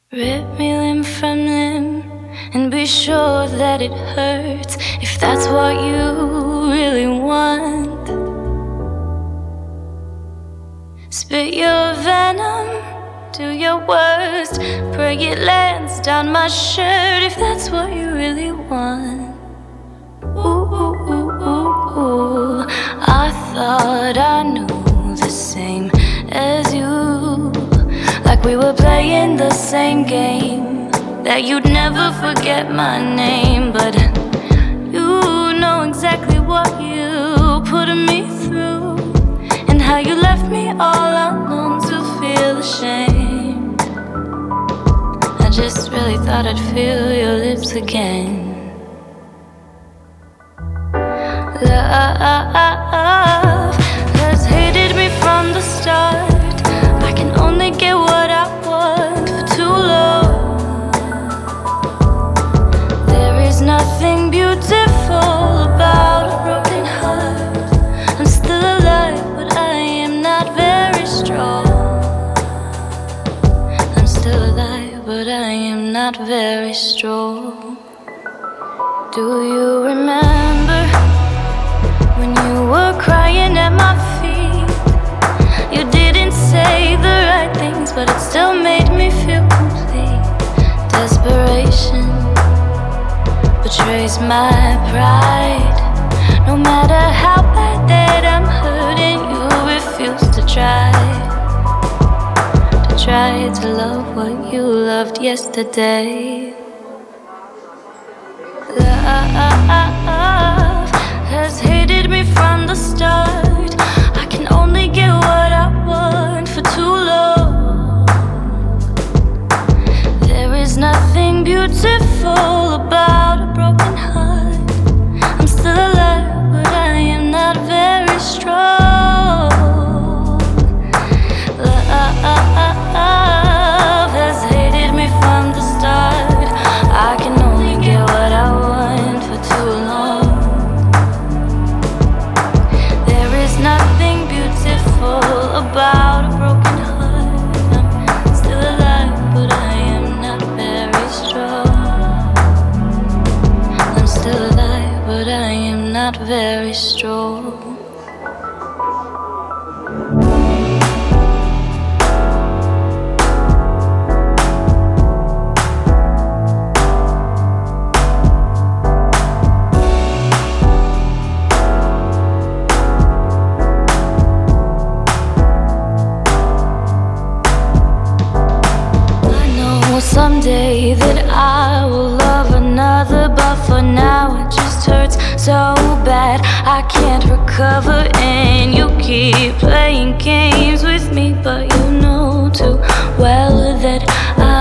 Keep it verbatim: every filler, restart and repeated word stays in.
Rip me limb from limb and be sure that it hurts, if that's what you really want. Spit your venom, do your worst, pray it lands down my shirt, if that's what you really want. Ooh, ooh, ooh, ooh, ooh. I thought I knew the same as you, like we were playing the same game, that you'd never forget my name. But you know exactly what you put me through, and how you left me all alone to feel ashamed. I just really thought I'd feel your lips again. Love has hated me from the start. I can only get what I want for too long. There is nothing beautiful about a broken heart. I'm still alive, but I am not very strong. I'm still alive, but I am not very strong. Do you remember when you were crying at my feet? You didn't say the right things, but it still made me feel complete. Desperation betrays my pride. No matter how bad that I'm hurting, you refuse to try To try to love what you loved yesterday. Love has hated me from the start. I can only get what I want for too long. There is nothing beautiful about a broken heart. I'm still alive, but I am not very strong. Love has hated me from the start. I can only get what I want for too long. There is nothing beautiful about a broken heart. I'm still alive, but I am not very strong. I'm still alive, but I am not very strong. Someday that I will love another, but for now it just hurts so bad I can't recover. And you keep playing games with me, but you know too well that I